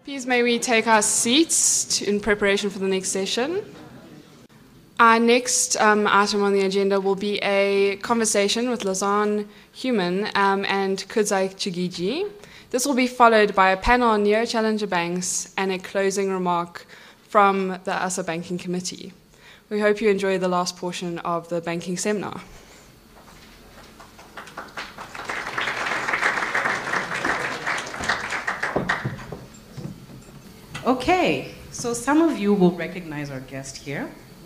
Please may we take our seats in preparation for the next session. Our next item on the agenda will be a conversation with Lazan Human and Kudzai Chigiji. This will be followed by a panel on neo-challenger banks and a closing remark from the ASA Banking Committee. We hope you enjoy the last portion of the banking seminar. Okay, so some of you will recognize our guest here.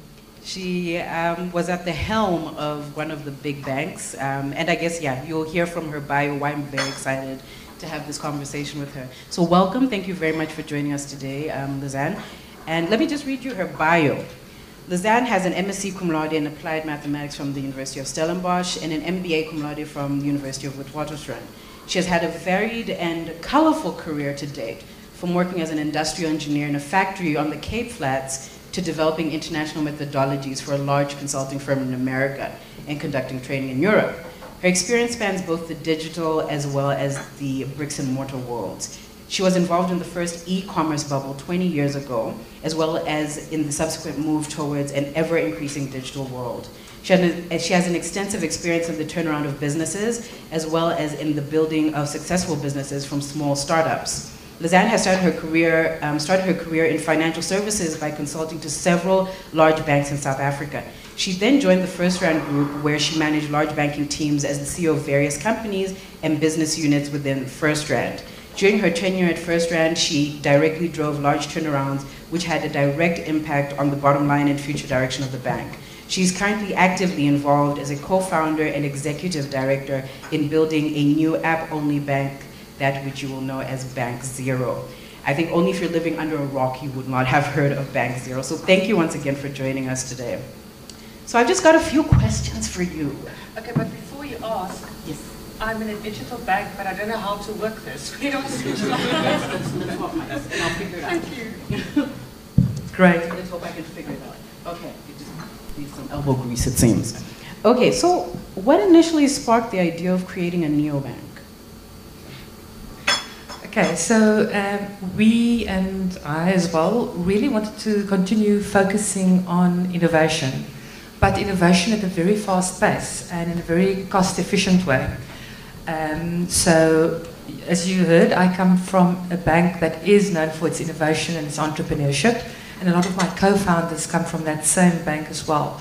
She was at the helm of one of the big banks, and I guess, you'll hear from her bio why I'm very excited to have this conversation with her. So welcome, thank you very much for joining us today, Lazan. And let me just read you her bio. Lazan has an MSc cum laude in Applied Mathematics from the University of Stellenbosch and an MBA cum laude from the University of Witwatersrand. She has had a varied and colorful career to date, from working as an industrial engineer in a factory on the Cape Flats to developing international methodologies for a large consulting firm in America and conducting training in Europe. Her experience spans both the digital as well as the bricks and mortar worlds. She was involved in the first e-commerce bubble 20 years ago, as well as in the subsequent move towards an ever-increasing digital world. She has an extensive experience in the turnaround of businesses, as well as in the building of successful businesses from small startups. Lazan has started her career in financial services by consulting to several large banks in South Africa. She then joined the FirstRand Group, where she managed large banking teams as the CEO of various companies and business units within FirstRand. During her tenure at FirstRand, she directly drove large turnarounds, which had a direct impact on the bottom line and future direction of the bank. She's currently actively involved as a co-founder and executive director in building a new app-only bank, that which you will know as Bank Zero. I think only if you're living under a rock you would not have heard of Bank Zero. So thank you once again for joining us today. So I've just got a few questions for you. Okay, but before you ask, yes. I'm in a digital bank, but I don't know how to work this. We don't switch Let's swap mics and I'll figure it out. Thank you. Great. Let's hope I can figure it out. Okay, you just need some elbow grease, it seems. Okay, so what initially sparked the idea of creating a neobank? Okay, so we and I as well really wanted to continue focusing on innovation, but innovation at a very fast pace and in a very cost-efficient way. So, as you heard, I come from a bank that is known for its innovation and its entrepreneurship, and a lot of my co-founders come from that same bank as well.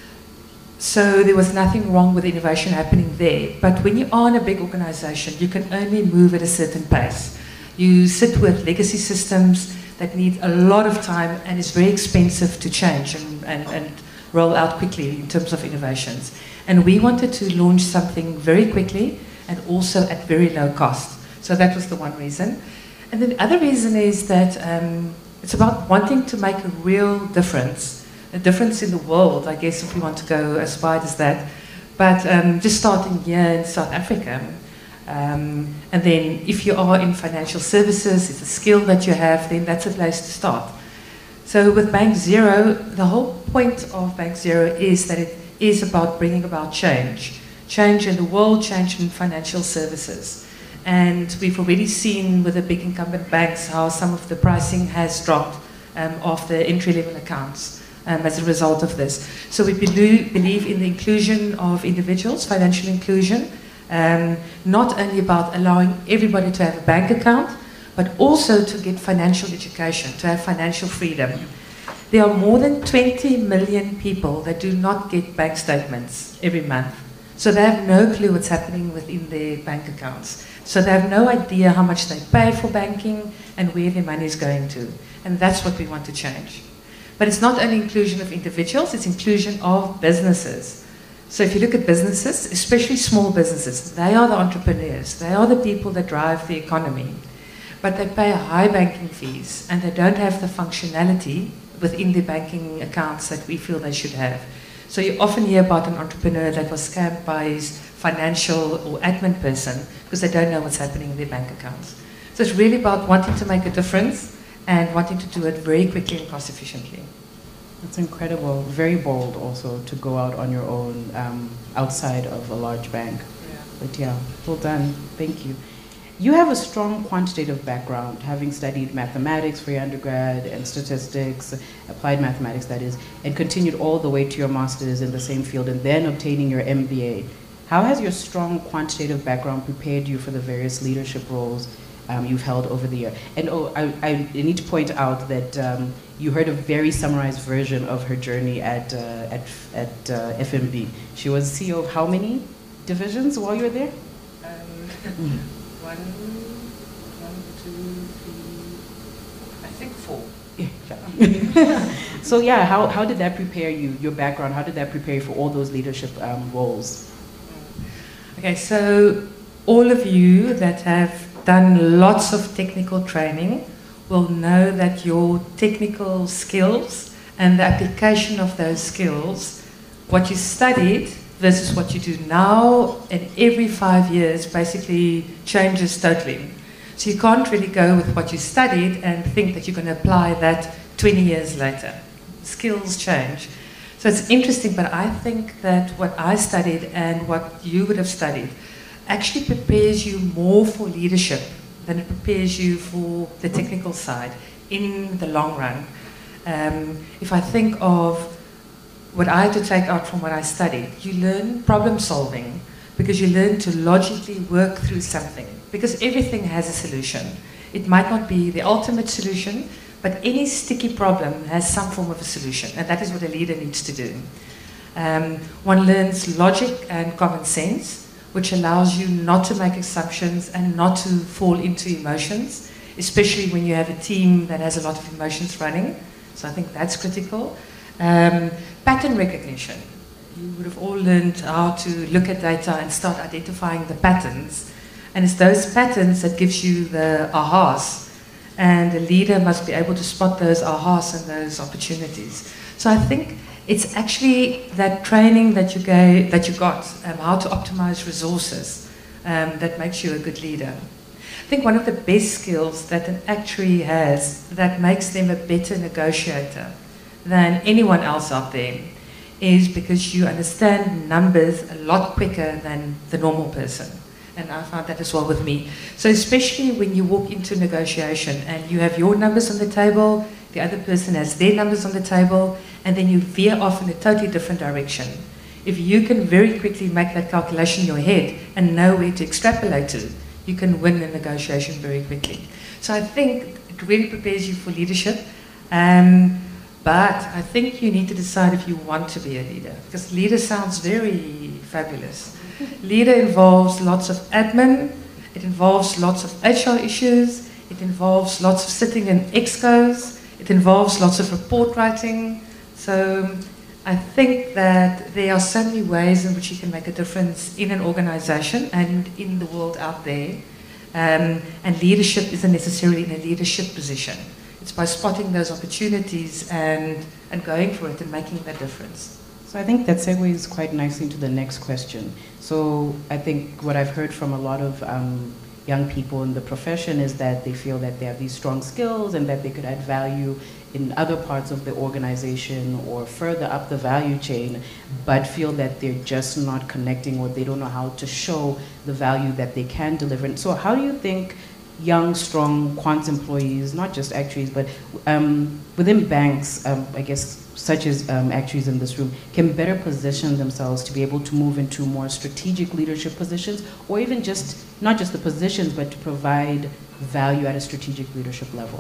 So there was nothing wrong with innovation happening there, but when you are in a big organization, you can only move at a certain pace. You sit with legacy systems that need a lot of time and is very expensive to change and roll out quickly in terms of innovations. And we wanted to launch something very quickly and also at very low cost. So that was the one reason. And then the other reason is that it's about wanting to make a real difference, a difference in the world, I guess, if we want to go as wide as that. But just starting here in South Africa, and then if you are in financial services, it's a skill that you have, then that's a place to start. So with Bank Zero, the whole point of Bank Zero is that it is about bringing about change. Change in the world, change in financial services. And we've already seen with the big incumbent banks how some of the pricing has dropped of the entry-level accounts as a result of this. So we believe in the inclusion of individuals, financial inclusion, not only about allowing everybody to have a bank account, but also to get financial education, to have financial freedom. There are more than 20 million people that do not get bank statements every month. So they have no clue what's happening within their bank accounts. So they have no idea how much they pay for banking and where their money is going to. And that's what we want to change. But it's not only inclusion of individuals, it's inclusion of businesses. So if you look at businesses, especially small businesses, they are the entrepreneurs. They are the people that drive the economy. But they pay high banking fees and they don't have the functionality within the banking accounts that we feel they should have. So you often hear about an entrepreneur that was scammed by his financial or admin person because they don't know what's happening in their bank accounts. So it's really about wanting to make a difference and wanting to do it very quickly and cost efficiently. That's incredible. Very bold also to go out on your own outside of a large bank. Yeah. But yeah, well done. Thank you. You have a strong quantitative background, having studied mathematics for your undergrad and statistics, applied mathematics that is, and continued all the way to your master's in the same field and then obtaining your MBA. How has your strong quantitative background prepared you for the various leadership roles you've held over the year? And I need to point out that you heard a very summarized version of her journey at FNB. She was CEO of how many divisions while you were there? One, two, three, I think 4. Yeah. So yeah, how did that prepare you, your background, how did that prepare you for all those leadership roles? Okay, so all of you that have done lots of technical training will know that your technical skills and the application of those skills, what you studied versus what you do now, and every 5 years basically changes totally. So you can't really go with what you studied and think that you're going to apply that 20 years later. Skills change. So it's interesting, but I think that what I studied and what you would have studied actually prepares you more for leadership than it prepares you for the technical side in the long run. If I think of what I had to take out from what I studied, you learn problem solving because you learn to logically work through something, because everything has a solution. It might not be the ultimate solution, but any sticky problem has some form of a solution, and that is what a leader needs to do. One learns logic and common sense, which allows you not to make assumptions and not to fall into emotions, especially when you have a team that has a lot of emotions running. So I think that's critical. Pattern recognition. You would have all learned how to look at data and start identifying the patterns. And it's those patterns that gives you the ahas. And a leader must be able to spot those ahas and those opportunities. So I think it's actually that training that you got, how to optimize resources, that makes you a good leader. I think one of the best skills that an actuary has that makes them a better negotiator than anyone else out there is because you understand numbers a lot quicker than the normal person. And I found that as well with me. So especially when you walk into negotiation and you have your numbers on the table, the other person has their numbers on the table, and then you veer off in a totally different direction. If you can very quickly make that calculation in your head and know where to extrapolate to, you can win a negotiation very quickly. So I think it really prepares you for leadership. But I think you need to decide if you want to be a leader, because leader sounds very fabulous. Leader involves lots of admin, it involves lots of HR issues, it involves lots of sitting in excos, it involves lots of report writing. So I think that there are so many ways in which you can make a difference in an organization and in the world out there. And leadership isn't necessarily in a leadership position. It's by spotting those opportunities and going for it and making that difference. So I think that segues quite nicely into the next question. So I think what I've heard from a lot of young people in the profession is that they feel that they have these strong skills and that they could add value in other parts of the organization or further up the value chain, but feel that they're just not connecting or they don't know how to show the value that they can deliver. And so how do you think young, strong quant employees, not just actuaries, but within banks, I guess, such as actuaries in this room, can better position themselves to be able to move into more strategic leadership positions, or even just, not just the positions, but to provide value at a strategic leadership level?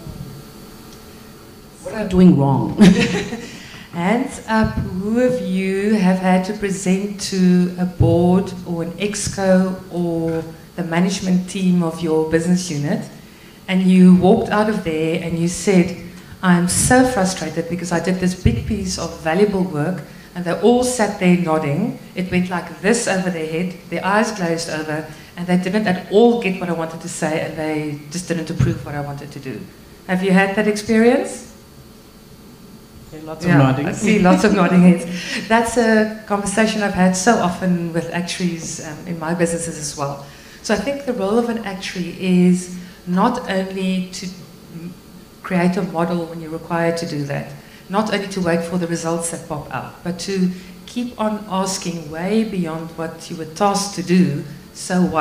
What are we doing wrong? Hands up, who of you have had to present to a board or an exco or the management team of your business unit, and you walked out of there and you said, I'm so frustrated because I did this big piece of valuable work, and they all sat there nodding. It went like this over their head, their eyes glazed over, and they didn't at all get what I wanted to say, and they just didn't approve what I wanted to do. Have you had that experience? Lots of nodding. I see lots of nodding heads. That's a conversation I've had so often with actuaries in my businesses as well. So I think the role of an actuary is not only to create a model when you're required to do that, not only to wait for the results that pop out, but to keep on asking way beyond what you were tasked to do, so what?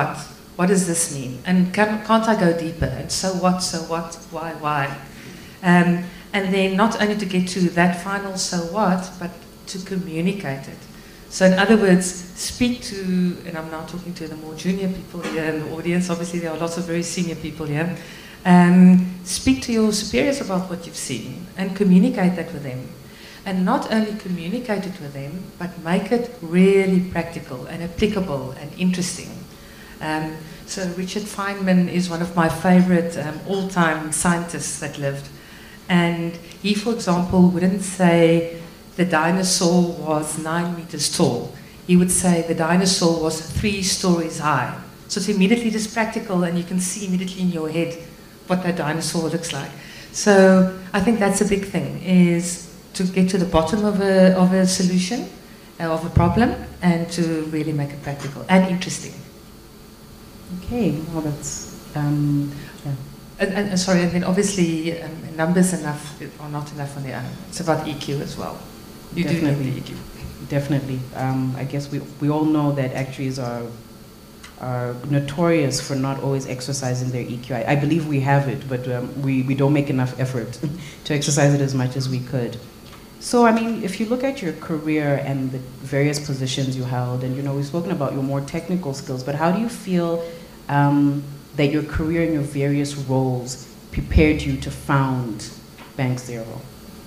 what does this mean? And can't I go deeper? And so what, why? And then not only to get to that final so what, but to communicate it. So in other words, speak to, and I'm now talking to the more junior people here in the audience, obviously there are lots of very senior people here. Speak to your superiors about what you've seen and communicate that with them. And not only communicate it with them, but make it really practical and applicable and interesting. So Richard Feynman is one of my favorite all-time scientists that lived. And he, for example, wouldn't say the dinosaur was 9 meters tall. He would say the dinosaur was 3 stories high. So it's immediately just practical, and you can see immediately in your head what that dinosaur looks like. So I think that's a big thing, is to get to the bottom of a solution, of a problem, and to really make it practical and interesting. Okay, well that's, yeah. And sorry, and then obviously numbers enough are not enough on their own. It's about EQ as well. You Definitely. do need the EQ. Definitely. I guess we all know that actuaries are notorious for not always exercising their EQ. I believe we have it, but we don't make enough effort to exercise it as much as we could. So, I mean, if you look at your career and the various positions you held, and, you know, we've spoken about your more technical skills, but how do you feel that your career and your various roles prepared you to found Bank Zero?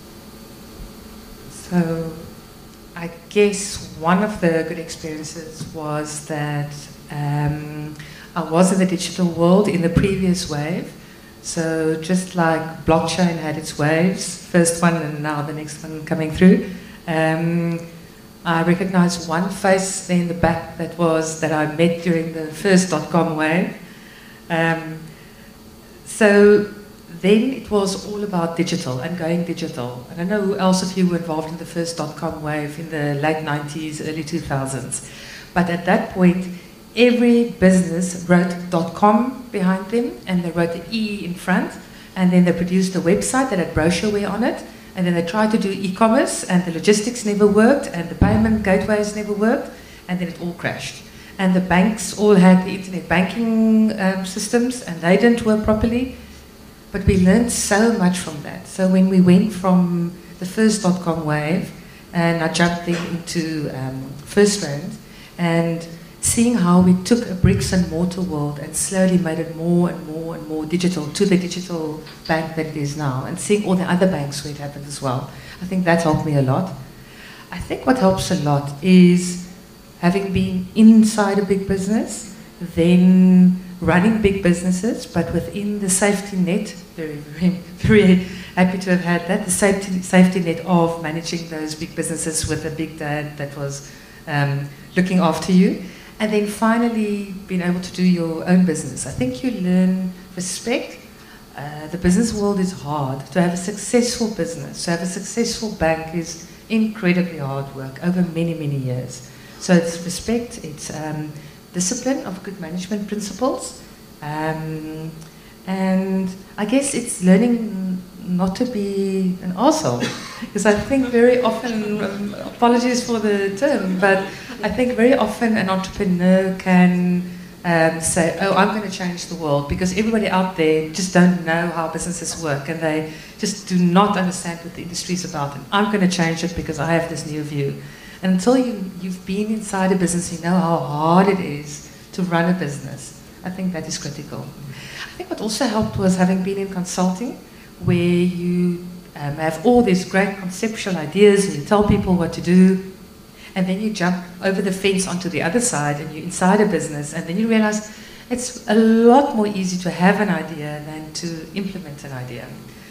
So, I guess one of the good experiences was that I was in the digital world in the previous wave. So just like blockchain had its waves, first one and now the next one coming through, I recognized one face there in the back that I met during the first .com wave. So then it was all about digital and going digital. I don't know who else of you were involved in the first .com wave in the late 90s, early 2000s. But at that point, every business wrote .com behind them, and they wrote the E in front, and then they produced a website that had brochureware on it, and then they tried to do e-commerce, and the logistics never worked, and the payment gateways never worked, and then it all crashed. And the banks all had the internet banking systems, and they didn't work properly. But we learned so much from that. So when we went from the first .com wave, and I jumped then into FirstRand, and seeing how we took a bricks and mortar world and slowly made it more and more and more digital to the digital bank that it is now, and seeing all the other banks where it happened as well. I think that helped me a lot. I think what helps a lot is having been inside a big business, then running big businesses, but within the safety net, very, very, very happy to have had that, the safety net of managing those big businesses with a big dad that was looking after you. And then finally being able to do your own business. I think you learn respect. The business world is hard. To have a successful business, to have a successful bank is incredibly hard work over many, many years. So it's respect, it's discipline of good management principles. And I guess it's learning not to be an arsehole. Because I think very often, apologies for the term, but I think very often an entrepreneur can say, oh, I'm going to change the world, because everybody out there just don't know how businesses work, and they just do not understand what the industry is about. And I'm going to change it because I have this new view. And until you've been inside a business, you know how hard it is to run a business. I think that is critical. I think what also helped was having been in consulting, where you have all these great conceptual ideas and you tell people what to do, and then you jump over the fence onto the other side and you're inside a business, and then you realize it's a lot more easy to have an idea than to implement an idea.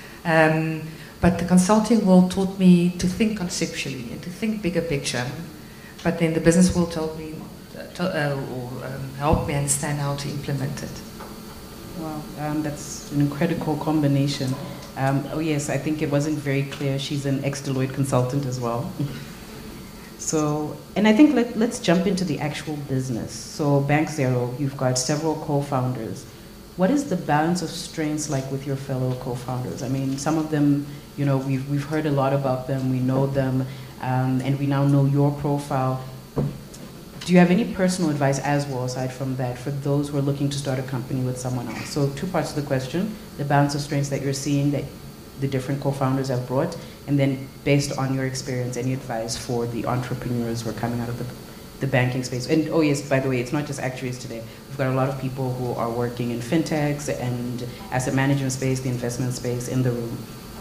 But the consulting world taught me to think conceptually and to think bigger picture, but then the business world told me, helped me understand how to implement it. Wow, that's an incredible combination. Oh yes, I think it wasn't very clear. She's an ex-Deloitte consultant as well. So, and I think let's jump into the actual business. So Bank Zero, you've got several co-founders. What is the balance of strengths like with your fellow co-founders? I mean, some of them, you know, we've heard a lot about them, we know them, and we now know your profile. do you have any personal advice as well, aside from that, for those who are looking to start a company with someone else? So 2 parts of the question: the balance of strengths that you're seeing that the different co-founders have brought, and then based on your experience, any advice for the entrepreneurs who are coming out of the banking space. And oh yes, by the way, it's not just actuaries today. We've got a lot of people who are working in fintechs and asset management space, the investment space in the room.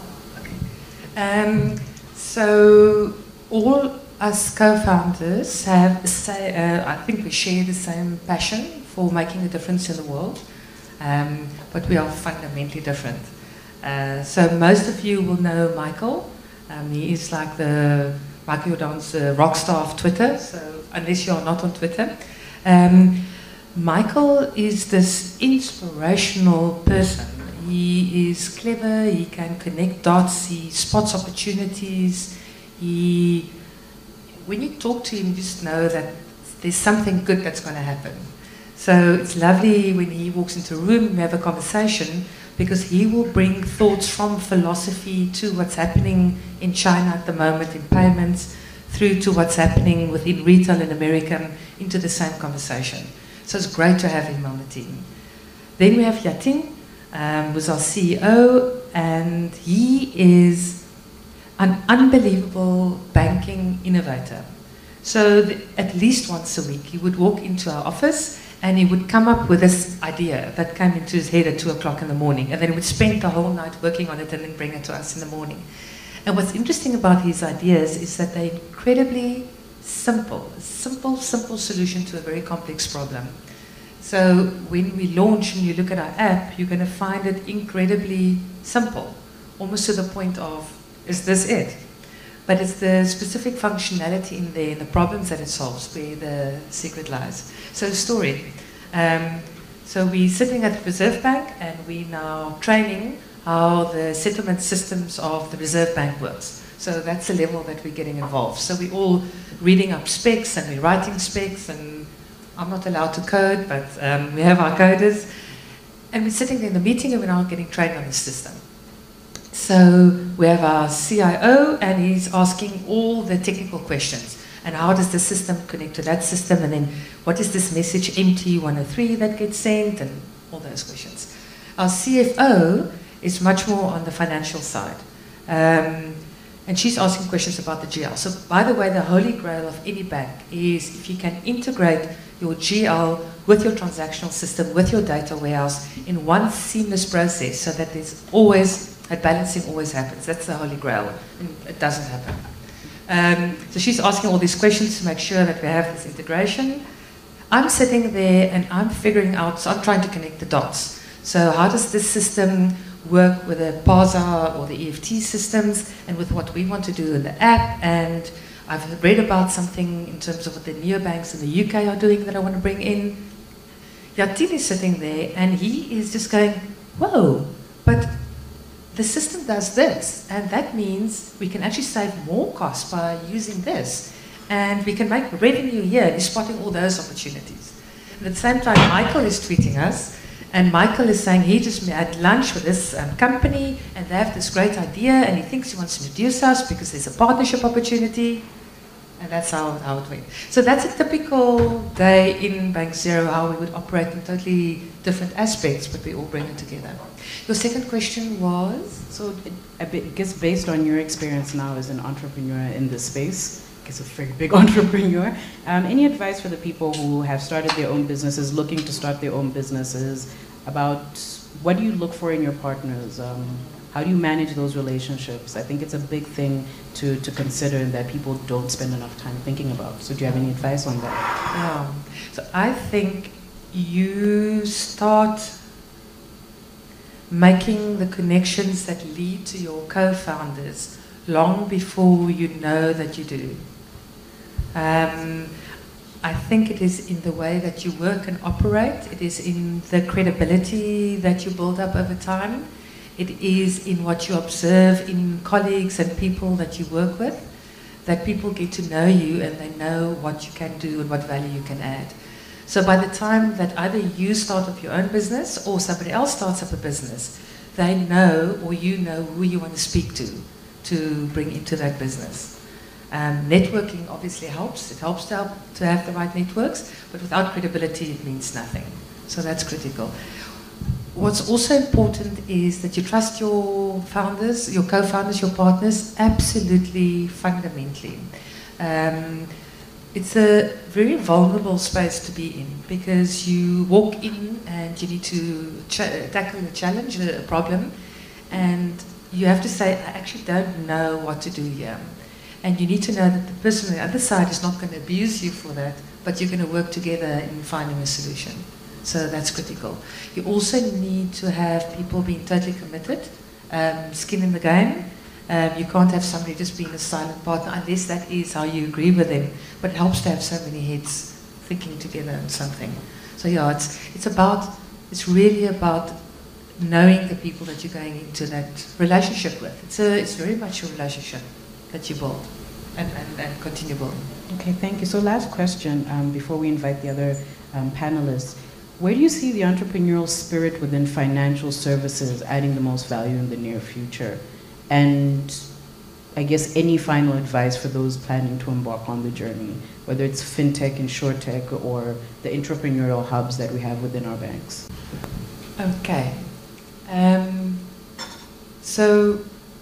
Okay. So all us co-founders have, I think we share the same passion for making a difference in the world, but we are fundamentally different. So most of you will know Michael. He is like the Michael Jordan's rock star of Twitter, so unless you are not on Twitter. Michael is this inspirational person. He is clever, he can connect dots, he spots opportunities. When you talk to him, you just know that there's something good that's going to happen. So it's lovely when he walks into a room and we have a conversation, because he will bring thoughts from philosophy to what's happening in China at the moment in payments, through to what's happening within retail in America, into the same conversation. So it's great to have him on the team. Then we have Yatin, who's our CEO, and he is an unbelievable banking innovator. So at least once a week, he would walk into our office and he would come up with this idea that came into his head at 2 o'clock in the morning, and then he would spend the whole night working on it and then bring it to us in the morning. And what's interesting about his ideas is that they're incredibly simple, simple solution to a very complex problem. So when we launch and you look at our app, you're going to find it incredibly simple, almost to the point of, is this it? But it's the specific functionality in there and the problems that it solves where the secret lies. So a story. So we're sitting at the Reserve Bank and we're now training how the settlement systems of the Reserve Bank works. So that's the level that we're getting involved. So we're all reading up specs and we're writing specs, and I'm not allowed to code, but we have our coders. And we're sitting there in the meeting and we're now getting trained on the system. So we have our CIO and he's asking all the technical questions. And how does the system connect to that system? And then what is this message MT103 that gets sent? And all those questions. Our CFO is much more on the financial side. And she's asking questions about the GL. So by the way, the holy grail of any bank is if you can integrate your GL with your transactional system, with your data warehouse in one seamless process, so that there's always, that balancing always happens. That's the holy grail. And it doesn't happen. So she's asking all these questions to make sure that we have this integration. I'm sitting there and I'm figuring out, so I'm trying to connect the dots. So how does this system work with the PASA or the EFT systems and with what we want to do in the app? And I've read about something in terms of what the neobanks in the UK are doing that I want to bring in. Yatin is sitting there and he is just going, whoa, but the system does this, and that means we can actually save more costs by using this, and we can make revenue here. He's spotting all those opportunities. And at the same time, Michael is tweeting us, and Michael is saying he just had lunch with this company, and they have this great idea, and he thinks he wants to introduce us because there's a partnership opportunity, and that's how it went. So that's a typical day in Bank Zero, how we would operate in totally different aspects, but we all bring it together. Your second question was? So I guess based on your experience now as an entrepreneur in this space, I guess a very big entrepreneur, any advice for the people who have started their own businesses, looking to start their own businesses, about what do you look for in your partners? How do you manage those relationships? I think it's a big thing to consider and that people don't spend enough time thinking about. So do you have any advice on that? Yeah. So I think you start making the connections that lead to your co-founders long before you know that you do. I think it is in the way that you work and operate. It is in the credibility that you build up over time. It is in what you observe in colleagues and people that you work with, that people get to know you and they know what you can do and what value you can add. So by the time that either you start up your own business or somebody else starts up a business, they know or you know who you want to speak to bring into that business. Networking obviously helps. It helps to have the right networks, but without credibility, it means nothing. So that's critical. What's also important is that you trust your founders, your co-founders, your partners, absolutely fundamentally. It's a very vulnerable space to be in because you walk in and you need to tackle a challenge, a problem, and you have to say, I actually don't know what to do here. And you need to know that the person on the other side is not going to abuse you for that, but you're going to work together in finding a solution. So that's critical. You also need to have people being totally committed, skin in the game. You can't have somebody just being a silent partner unless that is how you agree with them. But it helps to have so many heads thinking together on something. So yeah, it's really about knowing the people that you're going into that relationship with. It's very much a relationship that you build and continue building. Okay, thank you. So last question before we invite the other panelists. Where do you see the entrepreneurial spirit within financial services adding the most value in the near future? And I guess any final advice for those planning to embark on the journey, whether it's fintech, insurtech, or the entrepreneurial hubs that we have within our banks? Okay. So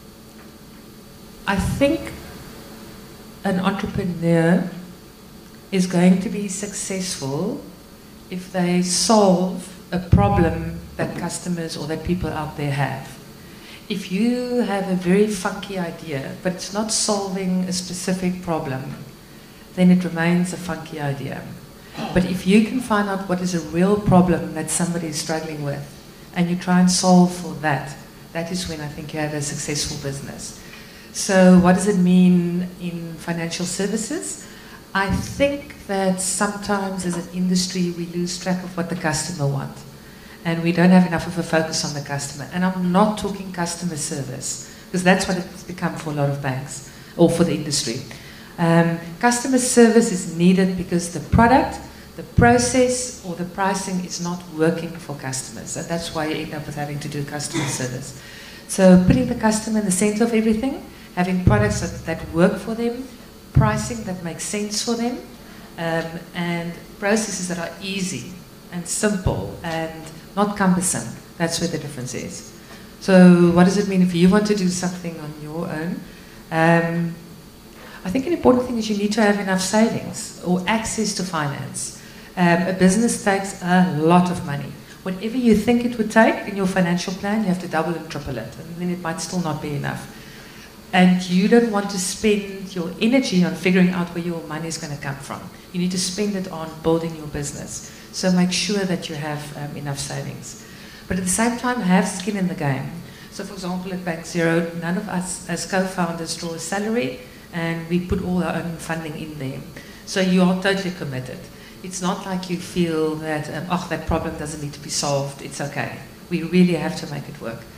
I think an entrepreneur is going to be successful if they solve a problem that customers or that people out there have. If you have a very funky idea, but it's not solving a specific problem, then it remains a funky idea. But if you can find out what is a real problem that somebody is struggling with, and you try and solve for that, that is when I think you have a successful business. So what does it mean in financial services? I think that sometimes as an industry we lose track of what the customer wants. And we don't have enough of a focus on the customer. And I'm not talking customer service, because that's what it's become for a lot of banks, or for the industry. Customer service is needed because the product, the process, or the pricing is not working for customers. And that's why you end up with having to do customer service. So putting the customer in the center of everything, having products that work for them, pricing that makes sense for them, and processes that are easy and simple and not cumbersome. That's where the difference is. So what does it mean if you want to do something on your own? I think an important thing is you need to have enough savings or access to finance. A business takes a lot of money. Whatever you think it would take in your financial plan, you have to double and triple it, and then it might still not be enough. And you don't want to spend your energy on figuring out where your money is going to come from. You need to spend it on building your business. So make sure that you have enough savings. But at the same time, have skin in the game. So for example, at Bank Zero, none of us as co-founders draw a salary, and we put all our own funding in there. So you are totally committed. It's not like you feel that, that problem doesn't need to be solved, it's okay. We really have to make it work.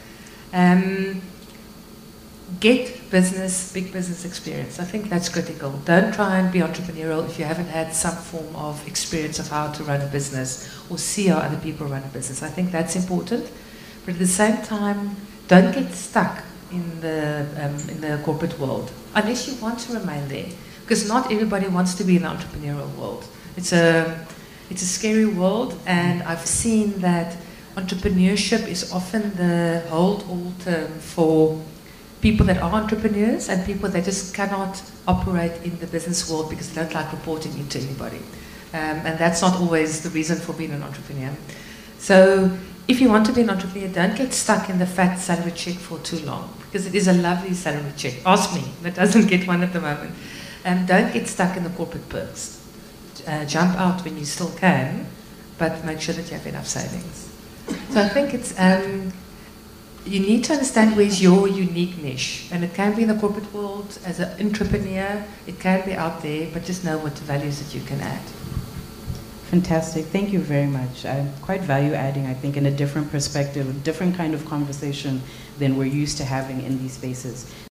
Get big business experience. I think that's critical. Don't try and be entrepreneurial if you haven't had some form of experience of how to run a business or see how other people run a business. I think that's important. But at the same time, don't get stuck in the corporate world unless you want to remain there. Because not everybody wants to be in the entrepreneurial world. It's a scary world, and I've seen that entrepreneurship is often the hold-all term for people that are entrepreneurs and people that just cannot operate in the business world because they don't like reporting into anybody. And that's not always the reason for being an entrepreneur. So if you want to be an entrepreneur, don't get stuck in the fat salary check for too long, because it is a lovely salary check. Ask me, that doesn't get one at the moment. Don't get stuck in the corporate perks. Jump out when you still can, but make sure that you have enough savings. So I think it's you need to understand where's your unique niche, and it can be in the corporate world as an entrepreneur, it can be out there, but just know what the values that you can add. Fantastic, thank you very much. Quite value adding, I think, in a different perspective, a different kind of conversation than we're used to having in these spaces.